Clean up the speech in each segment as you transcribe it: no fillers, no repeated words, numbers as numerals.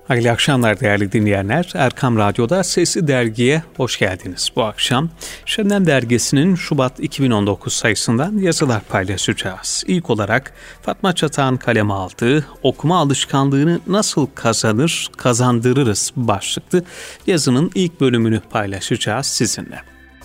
Hayırlı akşamlar değerli dinleyenler. Erkam Radyo'da Sesli Dergi'ye hoş geldiniz. Bu akşam Şebnem Dergisi'nin Şubat 2019 sayısından yazılar paylaşacağız. İlk olarak Fatma Çatak'ın kaleme aldığı okuma alışkanlığını nasıl kazandırırız başlıklı yazının ilk bölümünü paylaşacağız sizinle.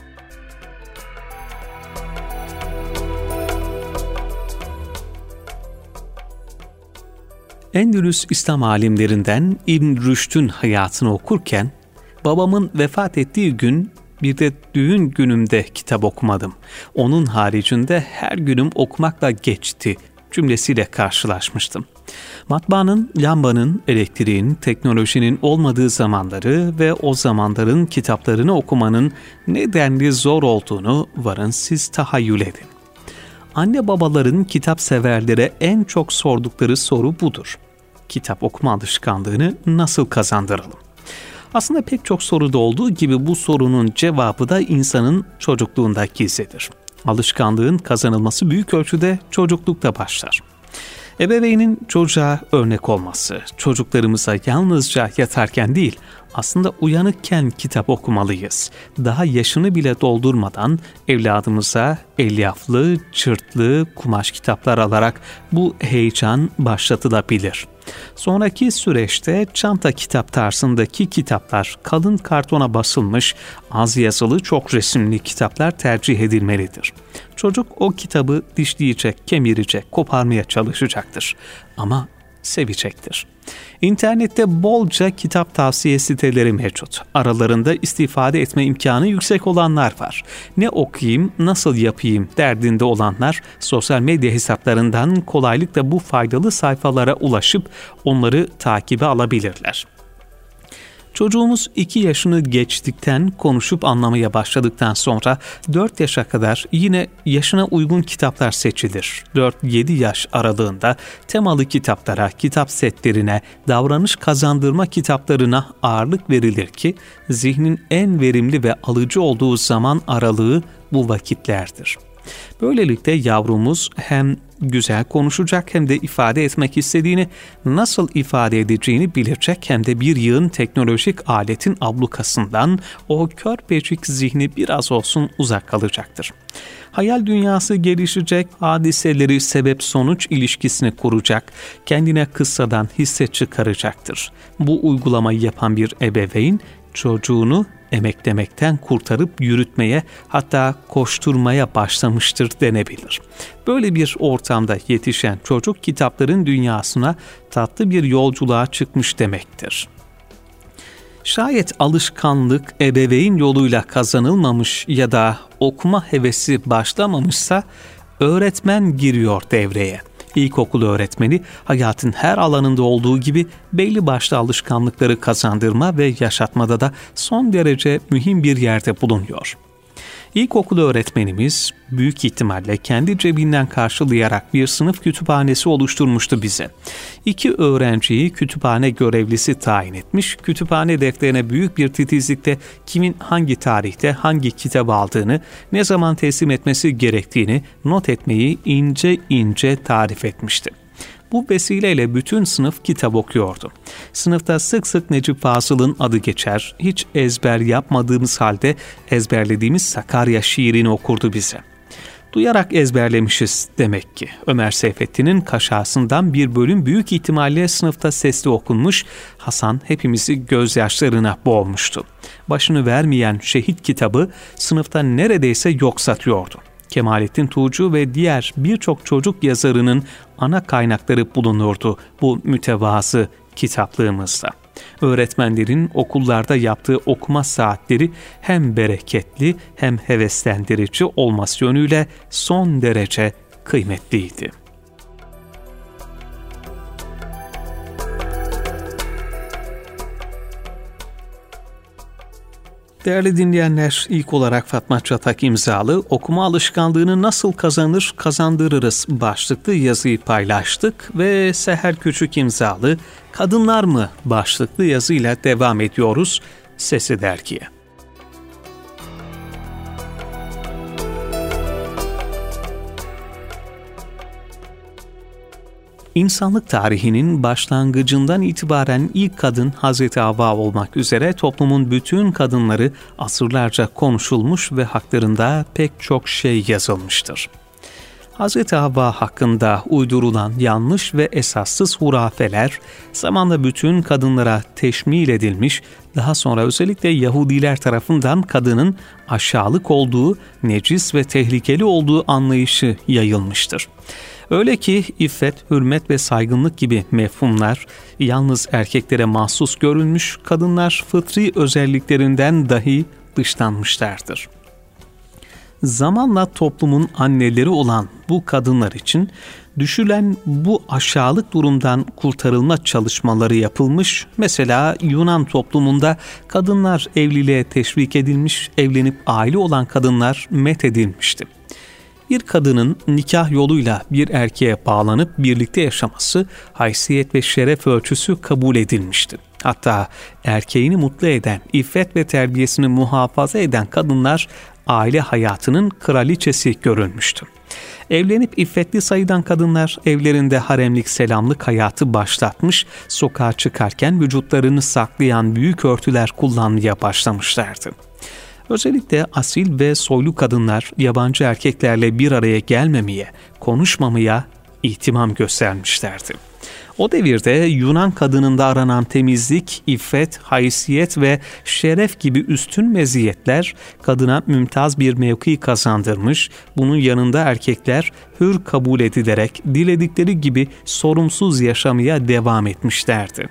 Endülüs İslam alimlerinden İbn Rüşd'ün hayatını okurken, babamın vefat ettiği gün bir de düğün günümde kitap okumadım. Onun haricinde her günüm okumakla geçti cümlesiyle karşılaşmıştım. Matbaanın, lambanın, elektriğin, teknolojinin olmadığı zamanları ve o zamanların kitaplarını okumanın nedenli zor olduğunu varın siz tahayyül edin. Anne babaların kitap severlere en çok sordukları soru budur. Kitap okuma alışkanlığını nasıl kazandıralım? Aslında pek çok soruda olduğu gibi bu sorunun cevabı da insanın çocukluğunda gizlidir. Alışkanlığın kazanılması büyük ölçüde çocuklukta başlar. Ebeveynin çocuğa örnek olması, çocuklarımıza yalnızca yatarken değil, aslında uyanıkken kitap okumalıyız. Daha yaşını bile doldurmadan evladımıza elyaflı, çırtlı, kumaş kitaplar alarak bu heyecan başlatılabilir. Sonraki süreçte çanta kitap tarzındaki kitaplar, kalın kartona basılmış, az yazılı, çok resimli kitaplar tercih edilmelidir. Çocuk o kitabı dişleyecek, kemirecek, koparmaya çalışacaktır. Ama sevecektir. İnternette bolca kitap tavsiye siteleri mevcut. Aralarında istifade etme imkanı yüksek olanlar var. Ne okuyayım, nasıl yapayım derdinde olanlar sosyal medya hesaplarından kolaylıkla bu faydalı sayfalara ulaşıp onları takibe alabilirler. Çocuğumuz 2 yaşını geçtikten, konuşup anlamaya başladıktan sonra 4 yaşa kadar yine yaşına uygun kitaplar seçilir. 4-7 yaş aralığında temalı kitaplara, kitap setlerine, davranış kazandırma kitaplarına ağırlık verilir ki zihnin en verimli ve alıcı olduğu zaman aralığı bu vakitlerdir. Böylelikle yavrumuz hem güzel konuşacak hem de ifade etmek istediğini, nasıl ifade edeceğini bilecek hem de bir yığın teknolojik aletin ablukasından o körpecik zihni biraz olsun uzak kalacaktır. Hayal dünyası gelişecek, hadiseleri sebep-sonuç ilişkisini kuracak, kendine kıssadan hisse çıkaracaktır. Bu uygulamayı yapan bir ebeveyn, çocuğunu emeklemekten kurtarıp yürütmeye, hatta koşturmaya başlamıştır denebilir. Böyle bir ortamda yetişen çocuk kitapların dünyasına tatlı bir yolculuğa çıkmış demektir. Şayet alışkanlık ebeveyn yoluyla kazanılmamış ya da okuma hevesi başlamamışsa öğretmen giriyor devreye. İlkokul öğretmeni hayatın her alanında olduğu gibi belli başlı alışkanlıkları kazandırma ve yaşatmada da son derece mühim bir yerde bulunuyor. İlkokul öğretmenimiz büyük ihtimalle kendi cebinden karşılayarak bir sınıf kütüphanesi oluşturmuştu bize. 2 öğrenciyi kütüphane görevlisi tayin etmiş, kütüphane defterine büyük bir titizlikle kimin hangi tarihte hangi kitabı aldığını, ne zaman teslim etmesi gerektiğini not etmeyi ince ince tarif etmişti. Bu vesileyle bütün sınıf kitap okuyordu. Sınıfta sık sık Necip Fazıl'ın adı geçer, hiç ezber yapmadığımız halde ezberlediğimiz Sakarya şiirini okurdu bize. Duyarak ezberlemişiz demek ki. Ömer Seyfettin'in Kaşasından bir bölüm büyük ihtimalle sınıfta sesli okunmuş, Hasan hepimizi gözyaşlarına boğmuştu. Başını vermeyen Şehit kitabı sınıfta neredeyse yok satıyordu. Kemalettin Tuğcu ve diğer birçok çocuk yazarının ana kaynakları bulunurdu bu mütevazı kitaplığımızda. Öğretmenlerin okullarda yaptığı okuma saatleri hem bereketli hem heveslendirici olması yönüyle son derece kıymetliydi. Değerli dinleyenler, ilk olarak Fatma Çatak imzalı okuma alışkanlığını nasıl kazandırırız başlıklı yazıyı paylaştık ve Seher Küçük imzalı Kadınlar mı başlıklı yazıyla devam ediyoruz Sesli Dergi'ye. İnsanlık tarihinin başlangıcından itibaren ilk kadın Hazreti Havva olmak üzere toplumun bütün kadınları asırlarca konuşulmuş ve haklarında pek çok şey yazılmıştır. Hazreti Havva hakkında uydurulan yanlış ve esassız hurafeler zamanla bütün kadınlara teşmil edilmiş, daha sonra özellikle Yahudiler tarafından kadının aşağılık olduğu, necis ve tehlikeli olduğu anlayışı yayılmıştır. Öyle ki iffet, hürmet ve saygınlık gibi mefhumlar yalnız erkeklere mahsus görülmüş, kadınlar fıtri özelliklerinden dahi dışlanmışlardır. Zamanla toplumun anneleri olan bu kadınlar için düşülen bu aşağılık durumdan kurtarılma çalışmaları yapılmış. Mesela Yunan toplumunda kadınlar evliliğe teşvik edilmiş, evlenip aile olan kadınlar methedilmişti. Bir kadının nikah yoluyla bir erkeğe bağlanıp birlikte yaşaması haysiyet ve şeref ölçüsü kabul edilmişti. Hatta erkeğini mutlu eden, iffet ve terbiyesini muhafaza eden kadınlar aile hayatının kraliçesi görülmüştü. Evlenip iffetli sayılan kadınlar evlerinde haremlik selamlık hayatı başlatmış, sokağa çıkarken vücutlarını saklayan büyük örtüler kullanmaya başlamışlardı. Özellikle asil ve soylu kadınlar yabancı erkeklerle bir araya gelmemeye, konuşmamaya ihtimam göstermişlerdi. O devirde Yunan kadınında aranan temizlik, iffet, haysiyet ve şeref gibi üstün meziyetler kadına mümtaz bir mevki kazandırmış, bunun yanında erkekler hür kabul edilerek diledikleri gibi sorumsuz yaşamaya devam etmişlerdi.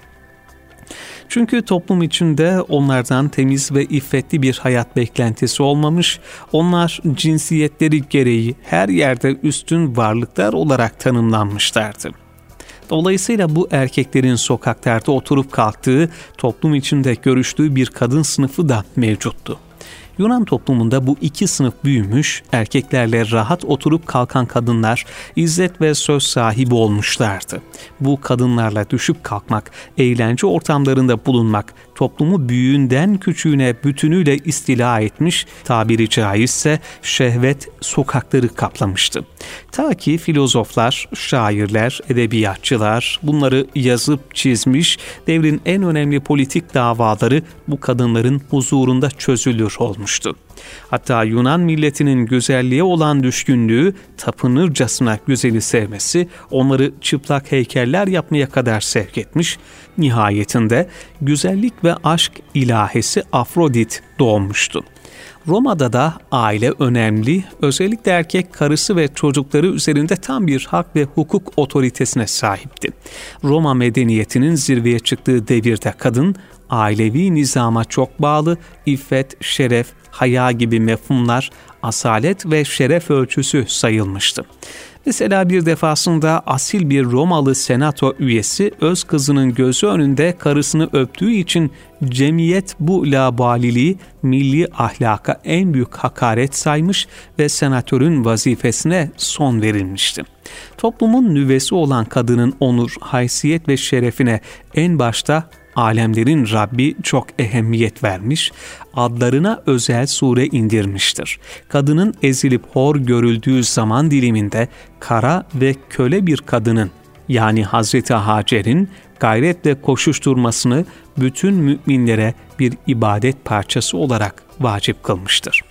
Çünkü toplum içinde onlardan temiz ve iffetli bir hayat beklentisi olmamış, onlar cinsiyetleri gereği her yerde üstün varlıklar olarak tanımlanmışlardı. Dolayısıyla bu erkeklerin sokaklarda oturup kalktığı, toplum içinde görüştüğü bir kadın sınıfı da mevcuttu. Yunan toplumunda bu iki sınıf büyümüş, erkeklerle rahat oturup kalkan kadınlar izzet ve söz sahibi olmuşlardı. Bu kadınlarla düşüp kalkmak, eğlence ortamlarında bulunmak, toplumu büyüğünden küçüğüne bütünüyle istila etmiş, tabiri caizse şehvet sokakları kaplamıştı. Ta ki filozoflar, şairler, edebiyatçılar bunları yazıp çizmiş, devrin en önemli politik davaları bu kadınların huzurunda çözülür olmuştu. Hatta Yunan milletinin güzelliğe olan düşkünlüğü, tapınırcasına güzeli sevmesi, onları çıplak heykeller yapmaya kadar sevk etmiş, nihayetinde güzellik ve aşk ilahesi Afrodit doğmuştu. Roma'da da aile önemli, özellikle erkek karısı ve çocukları üzerinde tam bir hak ve hukuk otoritesine sahipti. Roma medeniyetinin zirveye çıktığı devirde kadın, ailevi nizama çok bağlı, iffet, şeref, haya gibi mefhumlar asalet ve şeref ölçüsü sayılmıştı. Mesela bir defasında asil bir Romalı senato üyesi öz kızının gözü önünde karısını öptüğü için cemiyet bu labaliliği milli ahlaka en büyük hakaret saymış ve senatörün vazifesine son verilmişti. Toplumun nüvesi olan kadının onur, haysiyet ve şerefine en başta alemlerin Rabbi çok ehemmiyet vermiş, adlarına özel sure indirmiştir. Kadının ezilip hor görüldüğü zaman diliminde kara ve köle bir kadının yani Hazreti Hacer'in gayretle koşuşturmasını bütün müminlere bir ibadet parçası olarak vacip kılmıştır.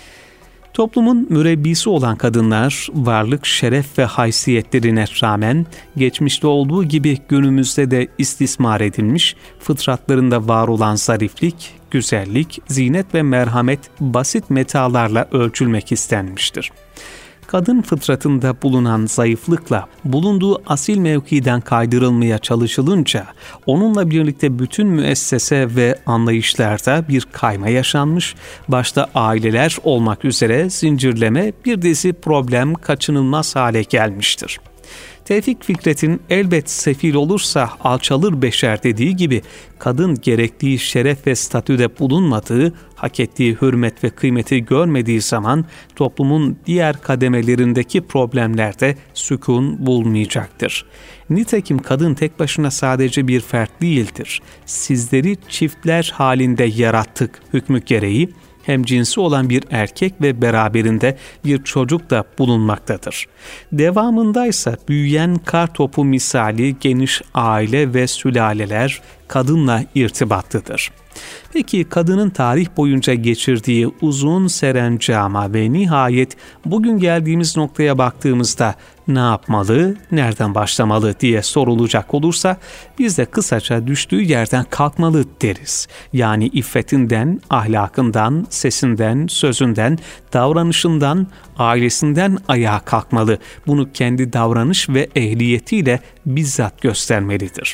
Toplumun mürebbisi olan kadınlar, varlık, şeref ve haysiyetlerine rağmen geçmişte olduğu gibi günümüzde de istismar edilmiş, fıtratlarında var olan zariflik, güzellik, zinet ve merhamet basit metalarla ölçülmek istenmiştir. Kadın fıtratında bulunan zayıflıkla bulunduğu asil mevkiden kaydırılmaya çalışılınca onunla birlikte bütün müessese ve anlayışlarda bir kayma yaşanmış, başta aileler olmak üzere zincirleme bir dizi problem kaçınılmaz hale gelmiştir. Tevfik Fikret'in elbet sefil olursa alçalır beşer dediği gibi kadın gerektiği şeref ve statüde bulunmadığı, hak ettiği hürmet ve kıymeti görmediği zaman toplumun diğer kademelerindeki problemlerde sükun bulmayacaktır. Nitekim kadın tek başına sadece bir fert değildir. Sizleri çiftler halinde yarattık hükmü gereği Hem cinsi olan bir erkek ve beraberinde bir çocuk da bulunmaktadır. Devamındaysa büyüyen kar topu misali geniş aile ve sülaleler kadınla irtibatlıdır. Peki kadının tarih boyunca geçirdiği uzun serencama ve nihayet bugün geldiğimiz noktaya baktığımızda ne yapmalı, nereden başlamalı diye sorulacak olursa biz de kısaca düştüğü yerden kalkmalı deriz. Yani iffetinden, ahlakından, sesinden, sözünden, davranışından, ailesinden ayağa kalkmalı. Bunu kendi davranış ve ehliyetiyle bizzat göstermelidir.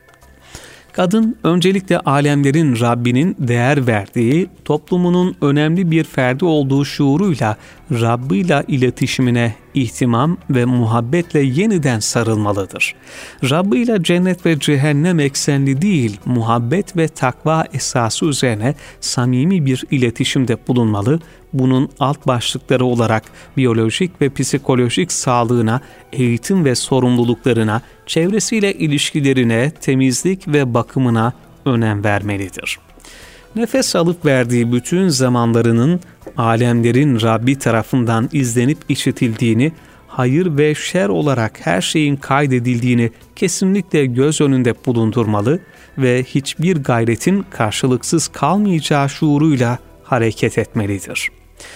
Kadın öncelikle alemlerin Rabbinin değer verdiği, toplumunun önemli bir ferdi olduğu şuuruyla Rabbıyla iletişimine ihtimam ve muhabbetle yeniden sarılmalıdır. Rabbıyla cennet ve cehennem eksenli değil, muhabbet ve takva esası üzerine samimi bir iletişimde bulunmalı. Bunun alt başlıkları olarak biyolojik ve psikolojik sağlığına, eğitim ve sorumluluklarına, çevresiyle ilişkilerine, temizlik ve bakımına önem vermelidir. Nefes alıp verdiği bütün zamanlarının alemlerin Rabbi tarafından izlenip işitildiğini, hayır ve şer olarak her şeyin kaydedildiğini kesinlikle göz önünde bulundurmalı ve hiçbir gayretin karşılıksız kalmayacağı şuuruyla hareket etmelidir.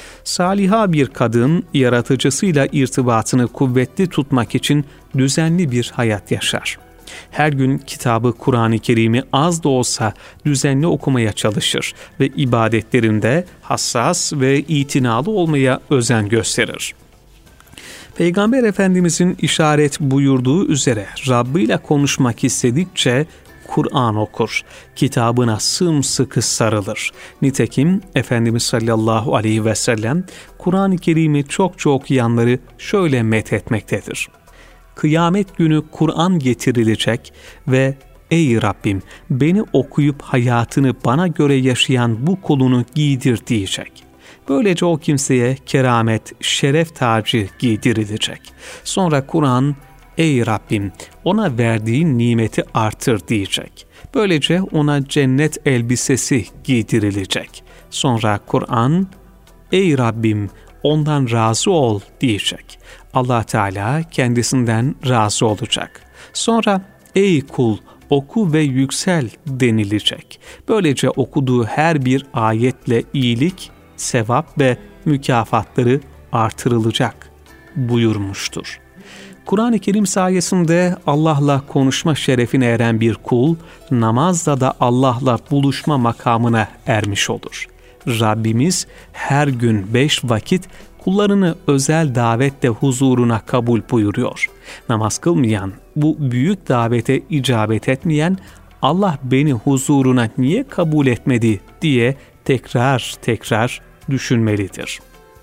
Saliha bir kadın, yaratıcısıyla irtibatını kuvvetli tutmak için düzenli bir hayat yaşar. Her gün kitabı Kur'an-ı Kerim'i az da olsa düzenli okumaya çalışır ve ibadetlerinde hassas ve itinalı olmaya özen gösterir. Peygamber Efendimizin işaret buyurduğu üzere Rabbi ile konuşmak istedikçe Kur'an okur, kitabına sımsıkı sarılır. Nitekim Efendimiz sallallahu aleyhi ve sellem Kur'an-ı Kerim'i çokça okuyanları şöyle methetmektedir. Kıyamet günü Kur'an getirilecek ve ''Ey Rabbim, beni okuyup hayatını bana göre yaşayan bu kulunu giydir.'' diyecek. Böylece o kimseye keramet, şeref tacı giydirilecek. Sonra Kur'an, ''Ey Rabbim, ona verdiğin nimeti artır.'' diyecek. Böylece ona cennet elbisesi giydirilecek. Sonra Kur'an, ''Ey Rabbim, ondan razı ol.'' diyecek. Allah Teala kendisinden razı olacak. Sonra ''Ey kul, oku ve yüksel.'' denilecek. Böylece okuduğu her bir ayetle iyilik, sevap ve mükafatları artırılacak buyurmuştur. Kur'an-ı Kerim sayesinde Allah'la konuşma şerefine eren bir kul, namazda da Allah'la buluşma makamına ermiş olur. Rabbimiz her gün 5 vakit kullarını özel davetle huzuruna kabul buyuruyor. Namaz kılmayan, bu büyük davete icabet etmeyen, Allah beni huzuruna niye kabul etmedi diye tekrar tekrar düşünmelidir.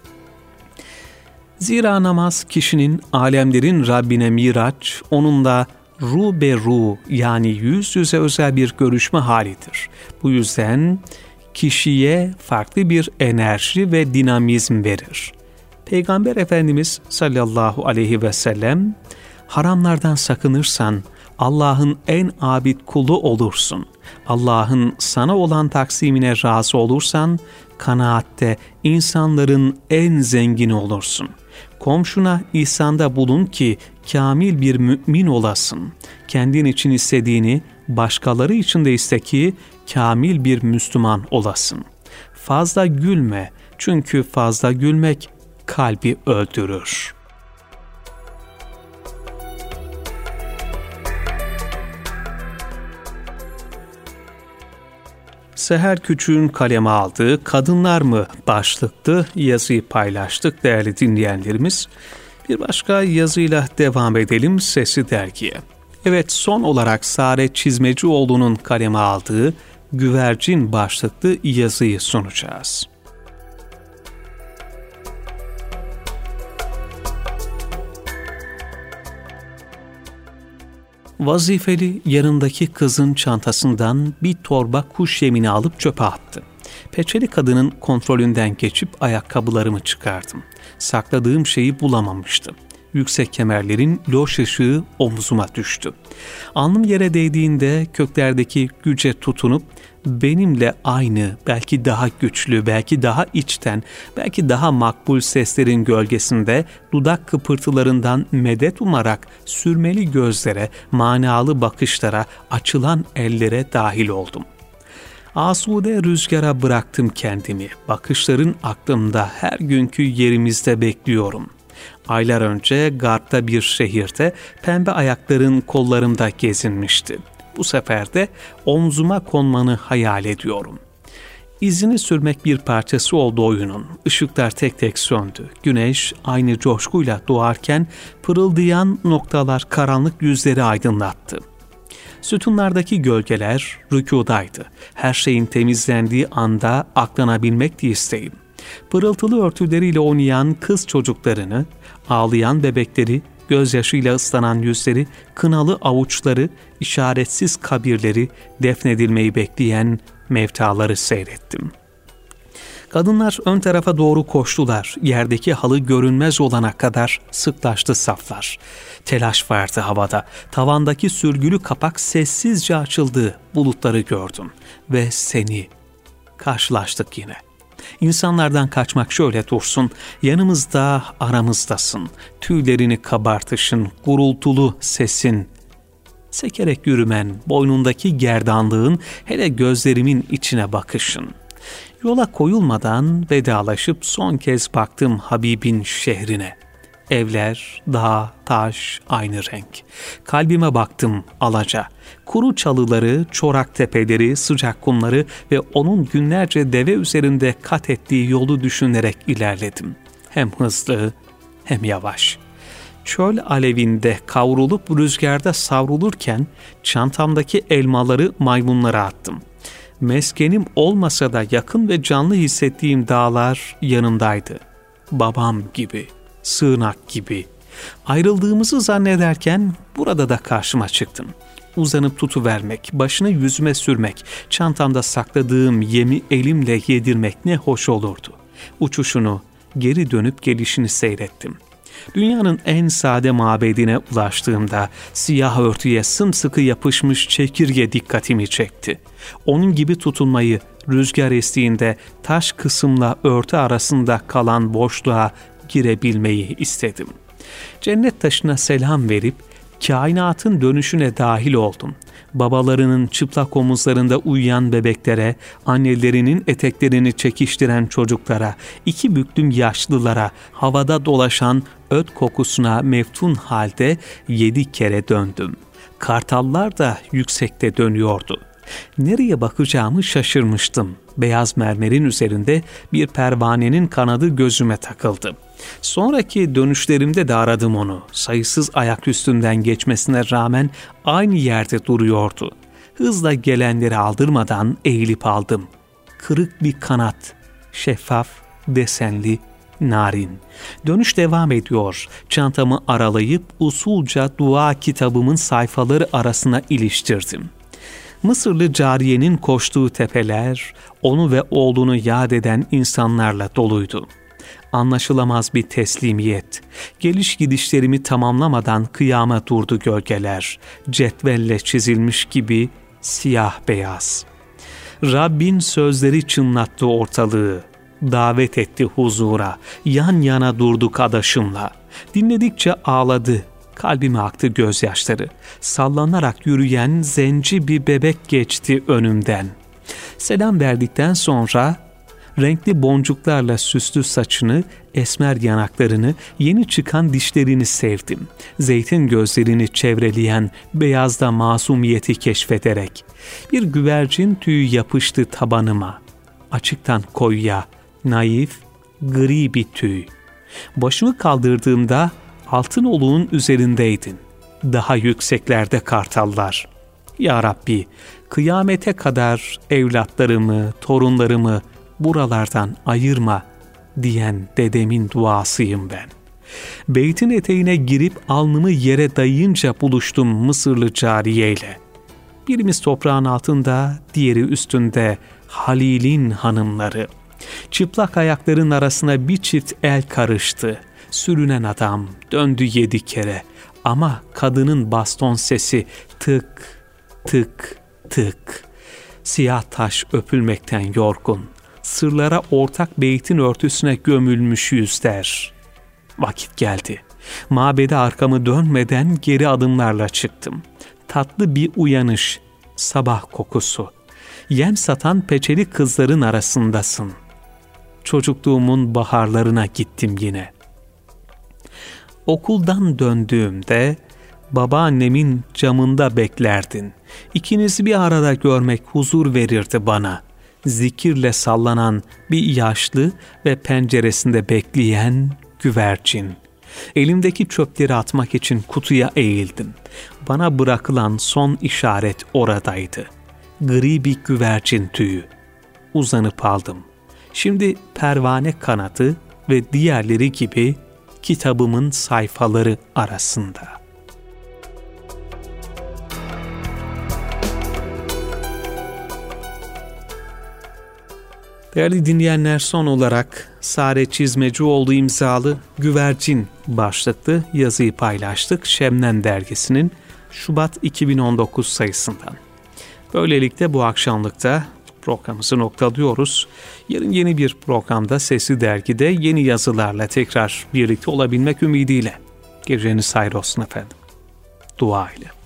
Zira namaz kişinin alemlerin Rabbine miraç, onunla ruh be ruh yani yüz yüze özel bir görüşme halidir. Bu yüzden kişiye farklı bir enerji ve dinamizm verir. Peygamber Efendimiz sallallahu aleyhi ve sellem, haramlardan sakınırsan Allah'ın en abid kulu olursun. Allah'ın sana olan taksimine razı olursan, kanaatte insanların en zengini olursun. Komşuna ihsanda bulun ki kamil bir mümin olasın. Kendin için istediğini başkaları için de iste ki kamil bir Müslüman olasın. Fazla gülme, çünkü fazla gülmek kalbi öldürür. Seher Küçük'ün kaleme aldığı "Kadınlar mı?" başlıklı yazıyı paylaştık değerli dinleyenlerimiz. Bir başka yazıyla devam edelim Sesli Dergi'ye. Evet, son olarak Sare Çizmecioğlu'nun kaleme aldığı Güvercin başlıklı yazıyı sunacağız. Vazifeli yanındaki kızın çantasından bir torba kuş yemini alıp çöpe attı. Peçeli kadının kontrolünden geçip ayakkabılarımı çıkardım. Sakladığım şeyi bulamamıştım. yüksek kemerlerin loş ışığı omzuma düştü. Alnım yere değdiğinde köklerdeki güce tutunup benimle aynı, belki daha güçlü, belki daha içten, belki daha makbul seslerin gölgesinde dudak kıpırtılarından medet umarak sürmeli gözlere, manalı bakışlara, açılan ellere dahil oldum. Asude rüzgara bıraktım kendimi. Bakışların aklımda, her günkü yerimizde bekliyorum. Aylar önce Garp'ta bir şehirde pembe ayakların kollarımda gezinmişti. Bu sefer de omzuma konmanı hayal ediyorum. İzini sürmek bir parçası oldu oyunun. Işıklar tek tek söndü. Güneş aynı coşkuyla doğarken pırıldayan noktalar karanlık yüzleri aydınlattı. Sütunlardaki gölgeler rükûdaydı. Her şeyin temizlendiği anda aklanabilmekti isteğim. Pırıltılı örtüleriyle oynayan kız çocuklarını, ağlayan bebekleri, gözyaşıyla ıslanan yüzleri, kınalı avuçları, işaretsiz kabirleri, defnedilmeyi bekleyen mevtaları seyrettim. Kadınlar ön tarafa doğru koştular. Yerdeki halı görünmez olana kadar sıklaştı saflar. Telaş vardı havada. Tavandaki sürgülü kapak sessizce açıldı. Bulutları gördüm. Ve seni. Karşılaştık yine. İnsanlardan kaçmak şöyle dursun. Yanımızda, aramızdasın. Tüylerini kabartışın, gurultulu sesin. Sekerek yürümen, boynundaki gerdanlığın, hele gözlerimin içine bakışın. Yola koyulmadan vedalaşıp son kez baktım Habib'in şehrine. Evler, dağ, taş aynı renk. Kalbime baktım alaca. Kuru çalıları, çorak tepeleri, sıcak kumları ve onun günlerce deve üzerinde kat ettiği yolu düşünerek ilerledim. Hem hızlı hem yavaş. Çöl alevinde kavrulup rüzgarda savrulurken çantamdaki elmaları maymunlara attım. Meskenim olmasa da yakın ve canlı hissettiğim dağlar yanımdaydı. Babam gibi, sığınak gibi. Ayrıldığımızı zannederken burada da karşıma çıktın. Uzanıp tutuvermek, başını yüzüme sürmek, çantamda sakladığım yemi elimle yedirmek ne hoş olurdu. Uçuşunu, geri dönüp gelişini seyrettim. Dünyanın en sade mabedine ulaştığımda siyah örtüye sımsıkı yapışmış çekirge dikkatimi çekti. Onun gibi tutunmayı, rüzgar estiğinde taş kısımla örtü arasında kalan boşluğa girebilmeyi istedim. Cennet taşına selam verip kainatın dönüşüne dahil oldum. Babalarının çıplak omuzlarında uyuyan bebeklere, annelerinin eteklerini çekiştiren çocuklara, iki büklüm yaşlılara, havada dolaşan öt kokusuna meftun halde 7 kere döndüm. Kartallar da yüksekte dönüyordu. Nereye bakacağımı şaşırmıştım. Beyaz mermerin üzerinde bir pervanenin kanadı gözüme takıldı. Sonraki dönüşlerimde de aradım onu. Sayısız ayak üstünden geçmesine rağmen aynı yerde duruyordu. Hızla gelenleri aldırmadan eğilip aldım. Kırık bir kanat, şeffaf, desenli, narin. Dönüş devam ediyor. Çantamı aralayıp usulca dua kitabımın sayfaları arasına iliştirdim. Mısırlı cariyenin koştuğu tepeler, onu ve oğlunu yad eden insanlarla doluydu. Anlaşılamaz bir teslimiyet. Geliş gidişlerimi tamamlamadan kıyama durdu gölgeler. Cetvelle çizilmiş gibi siyah beyaz. Rabbin sözleri çınlattı ortalığı. Davet etti huzura. Yan yana durduk adaşımla. Dinledikçe ağladı. Kalbime aktı gözyaşları. Sallanarak yürüyen zenci bir bebek geçti önümden. Selam verdikten sonra renkli boncuklarla süslü saçını, esmer yanaklarını, yeni çıkan dişlerini sevdim. Zeytin gözlerini çevreleyen beyazda masumiyeti keşfederek. Bir güvercin tüyü yapıştı tabanıma. Açıktan koyuya, naif, gri bir tüy. Başımı kaldırdığımda altın oluğun üzerindeydin. Daha yükseklerde kartallar. Ya Rabbi, kıyamete kadar evlatlarımı, torunlarımı buralardan ayırma diyen dedemin duasıyım ben. Beytin eteğine girip alnımı yere dayayınca buluştum Mısırlı cariyeyle. Birimiz toprağın altında, diğeri üstünde Halil'in hanımları. Çıplak ayakların arasına bir çift el karıştı. Sürünen adam döndü 7 kere ama kadının baston sesi tık tık tık. Siyah taş öpülmekten yorgun, sırlara ortak beytin örtüsüne gömülmüş yüzler. Vakit geldi. Mabede arkamı dönmeden geri adımlarla çıktım. Tatlı bir uyanış, sabah kokusu. Yem satan peçeli kızların arasındasın. Çocukluğumun baharlarına gittim yine. Okuldan döndüğümde babaannemin camında beklerdin. İkinizi bir arada görmek huzur verirdi bana. Zikirle sallanan bir yaşlı ve penceresinde bekleyen güvercin. Elimdeki çöpleri atmak için kutuya eğildim. Bana bırakılan son işaret oradaydı. Gri bir güvercin tüyü. Uzanıp aldım. Şimdi pervane kanadı ve diğerleri gibi kitabımın sayfaları arasında. Değerli dinleyenler, son olarak Sare Çizmecioğlu imzalı Güvercin başlıklı yazıyı paylaştık Şebnem dergisinin Şubat 2019 sayısından. Böylelikle bu akşamlıkta programımızı noktalıyoruz. Yarın yeni bir programda Sesli Dergi'de yeni yazılarla tekrar birlikte olabilmek ümidiyle. Geceniz hayır olsun efendim. Dua ile.